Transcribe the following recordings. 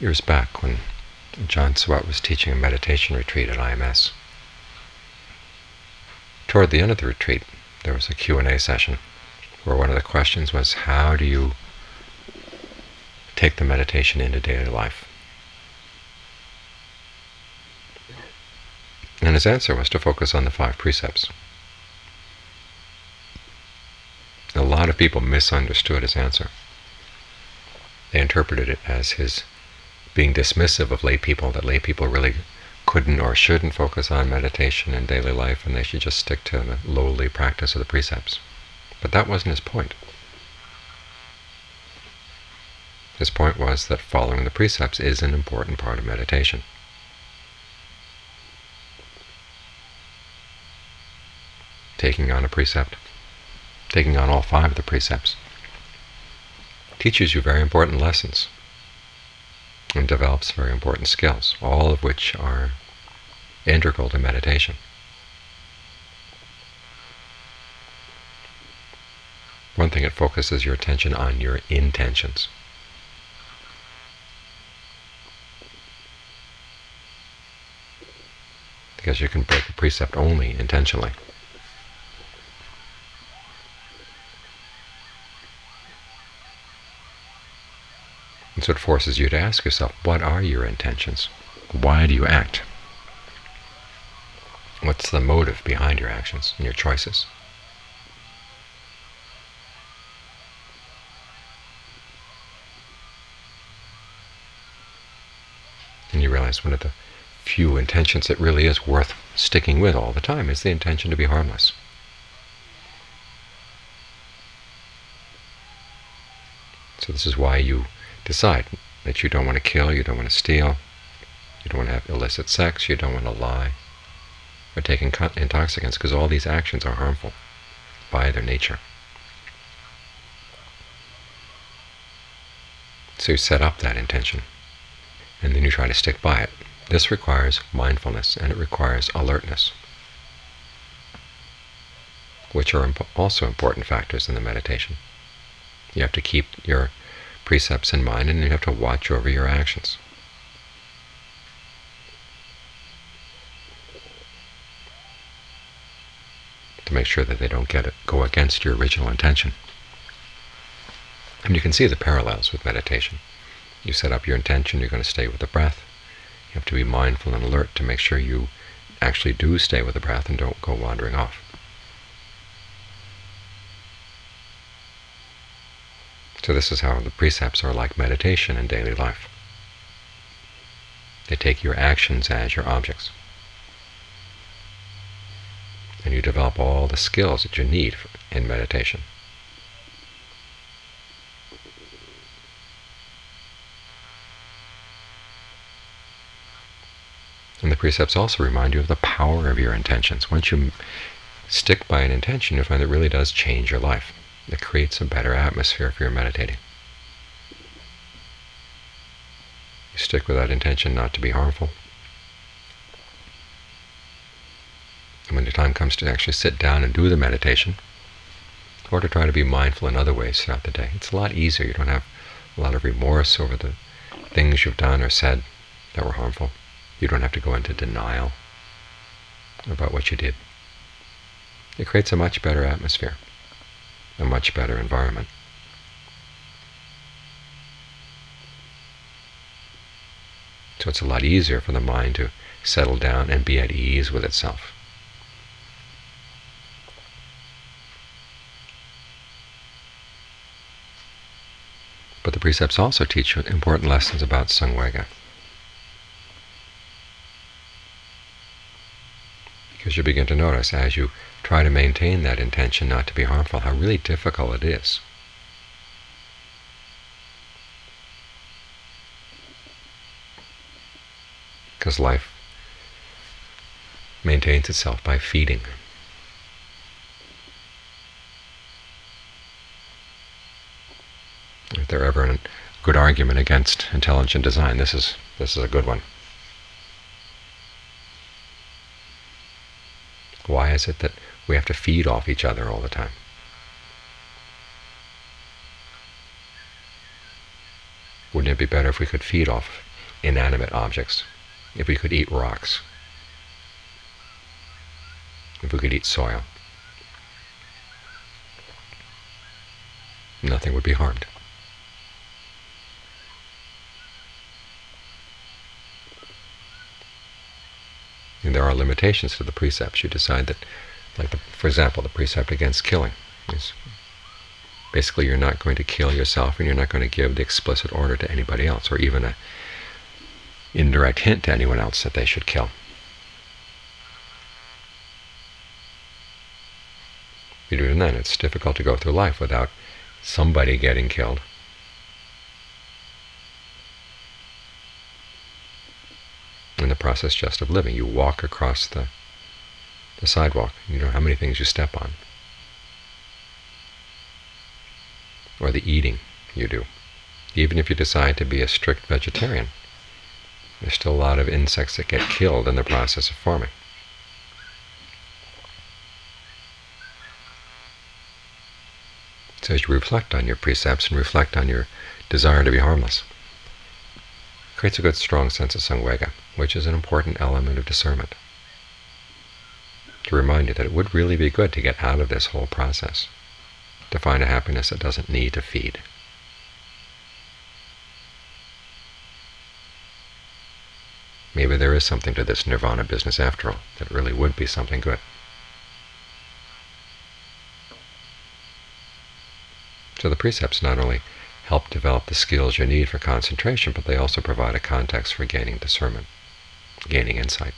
years back when John Swat was teaching a meditation retreat at IMS. Toward the end of the retreat, there was a Q&A session where one of the questions was, how do you take the meditation into daily life? And his answer was to focus on the 5 precepts. A lot of people misunderstood his answer. They interpreted it as his being dismissive of lay people, that lay people really couldn't or shouldn't focus on meditation in daily life, and they should just stick to the lowly practice of the precepts. But that wasn't his point. His point was that following the precepts is an important part of meditation. Taking on a precept, taking on all 5 of the precepts, teaches you very important lessons and develops very important skills, all of which are integral to meditation. One thing, it focuses your attention on your intentions. Because you can break a precept only intentionally. And so it forces you to ask yourself, what are your intentions? Why do you act? What's the motive behind your actions and your choices? And you realize one of the few intentions that really is worth sticking with all the time is the intention to be harmless. So this is why you decide that you don't want to kill, you don't want to steal, you don't want to have illicit sex, you don't want to lie, or take intoxicants, because all these actions are harmful by their nature. So you set up that intention, and then you try to stick by it. This requires mindfulness, and it requires alertness, which are also important factors in the meditation. You have to keep your precepts in mind, and you have to watch over your actions. To make sure that they don't go against your original intention. And you can see the parallels with meditation. You set up your intention, you're going to stay with the breath. You have to be mindful and alert to make sure you actually do stay with the breath and don't go wandering off. So this is how the precepts are like meditation in daily life. They take your actions as your objects. And you develop all the skills that you need in meditation. And the precepts also remind you of the power of your intentions. Once you stick by an intention, you find it really does change your life. It creates a better atmosphere for your meditating. You stick with that intention not to be harmful. And when the time comes to actually sit down and do the meditation, or to try to be mindful in other ways throughout the day, it's a lot easier. You don't have a lot of remorse over the things you've done or said that were harmful. You don't have to go into denial about what you did. It creates a much better atmosphere, a much better environment. So it's a lot easier for the mind to settle down and be at ease with itself. But the precepts also teach you important lessons about Samvega. Because you begin to notice, as you try to maintain that intention not to be harmful, how really difficult it is. Because life maintains itself by feeding. If there ever a good argument against intelligent design, this is a good one. Why is it that we have to feed off each other all the time? Wouldn't it be better if we could feed off inanimate objects, if we could eat rocks, if we could eat soil, nothing would be harmed. And there are limitations to the precepts. You decide that, for example, the precept against killing is basically you're not going to kill yourself, and you're not going to give the explicit order to anybody else, or even an indirect hint to anyone else that they should kill. Even then, it's difficult to go through life without somebody getting killed. In the process just of living, you walk across the sidewalk, you know how many things you step on. Or the eating you do. Even if you decide to be a strict vegetarian, there's still a lot of insects that get killed in the process of farming. So as you reflect on your precepts and reflect on your desire to be harmless, it creates a good strong sense of samvega, which is an important element of discernment. To remind you that it would really be good to get out of this whole process, to find a happiness that doesn't need to feed. Maybe there is something to this nirvana business after all, that really would be something good. So the precepts not only help develop the skills you need for concentration, but they also provide a context for gaining discernment, gaining insight.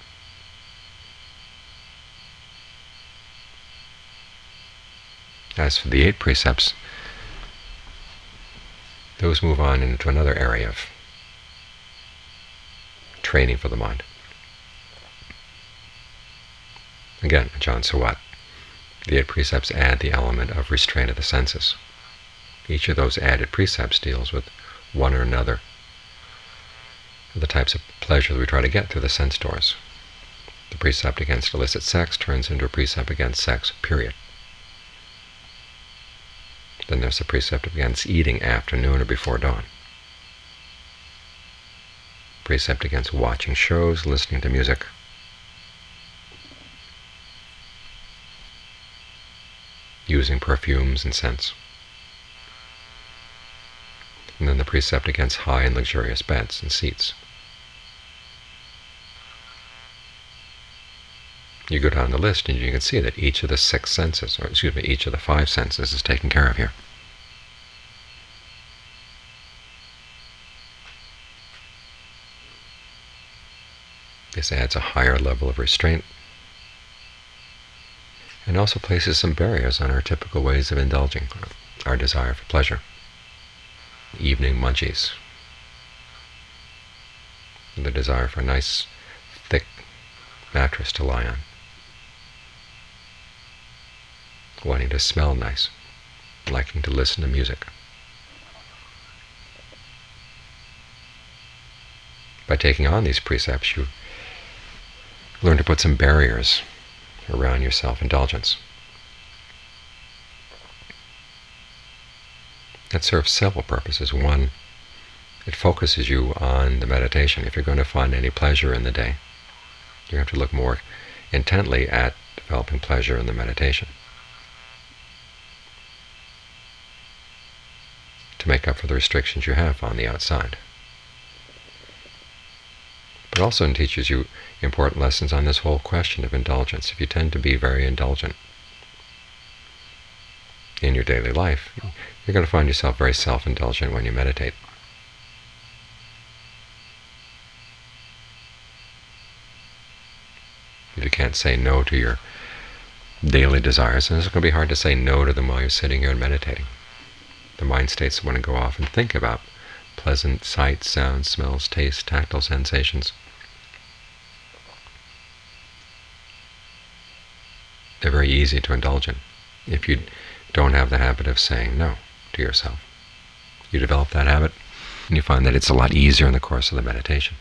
As for the 8 precepts, those move on into another area of training for the mind. Again, Ajaan Suwat, the 8 precepts add the element of restraint of the senses. Each of those added precepts deals with one or another of the types of pleasure that we try to get through the sense doors. The precept against illicit sex turns into a precept against sex, period. Then there's the precept against eating after noon or before dawn. Precept against watching shows, listening to music. Using perfumes and scents. And then the precept against high and luxurious beds and seats. You go down the list and you can see that each of the 6 senses, or each of the 5 senses is taken care of here. This adds a higher level of restraint and also places some barriers on our typical ways of indulging our desire for pleasure. Evening munchies, the desire for a nice, thick mattress to lie on, wanting to smell nice, liking to listen to music. By taking on these precepts, you learn to put some barriers around your self-indulgence. That serves several purposes. One, it focuses you on the meditation. If you're going to find any pleasure in the day, you have to look more intently at developing pleasure in the meditation to make up for the restrictions you have on the outside. But also it teaches you important lessons on this whole question of indulgence. If you tend to be very indulgent in your daily life, you're going to find yourself very self-indulgent when you meditate. If you can't say no to your daily desires, then it's going to be hard to say no to them while you're sitting here and meditating. The mind states want to go off and think about pleasant sights, sounds, smells, tastes, tactile sensations. They're very easy to indulge in if you don't have the habit of saying no to yourself. You develop that habit, and you find that it's a lot easier in the course of the meditation.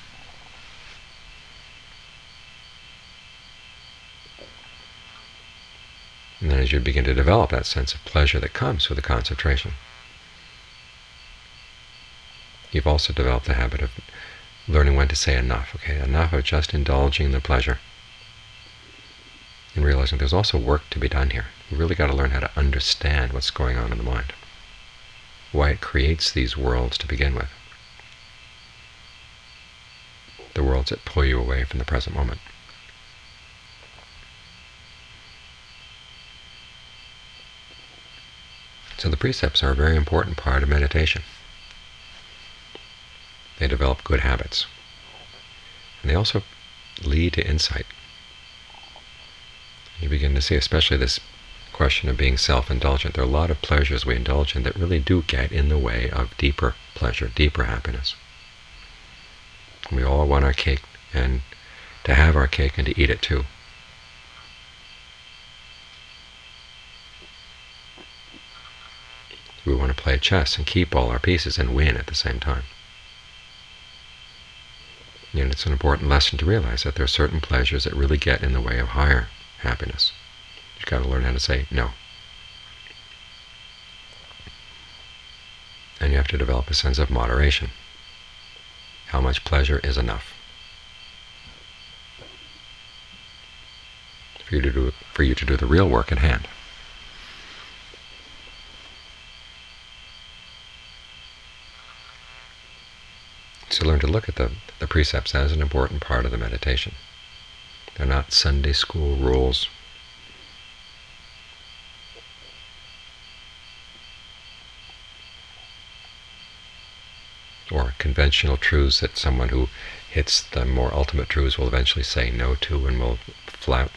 And then as you begin to develop that sense of pleasure that comes with the concentration, you've also developed the habit of learning when to say enough. Okay, enough of just indulging the pleasure, and realizing there's also work to be done here. You really got to learn how to understand what's going on in the mind, why it creates these worlds to begin with, the worlds that pull you away from the present moment. So the precepts are a very important part of meditation. They develop good habits, and they also lead to insight. You begin to see, especially this question of being self-indulgent, there are a lot of pleasures we indulge in that really do get in the way of deeper pleasure, deeper happiness. We all want our cake, and to have our cake and to eat it too. We want to play chess and keep all our pieces and win at the same time. And it's an important lesson to realize that there are certain pleasures that really get in the way of higher happiness. You've got to learn how to say no. And you have to develop a sense of moderation. How much pleasure is enough for you to do the real work at hand. So learn to look at the precepts as an important part of the meditation. They're not Sunday school rules. Or conventional truths that someone who hits the more ultimate truths will eventually say no to and will flout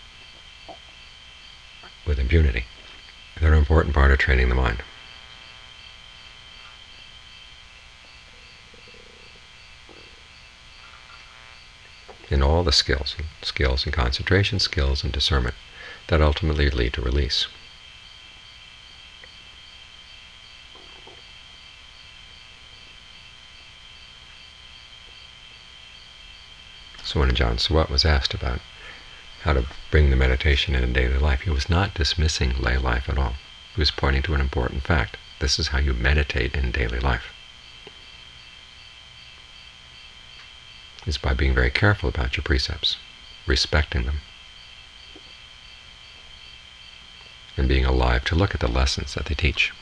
with impunity. They're an important part of training the mind. In all the skills and concentration, skills and discernment that ultimately lead to release. So when Ajahn Suwat was asked about how to bring the meditation into daily life, he was not dismissing lay life at all. He was pointing to an important fact. This is how you meditate in daily life. It's by being very careful about your precepts, respecting them, and being alive to look at the lessons that they teach.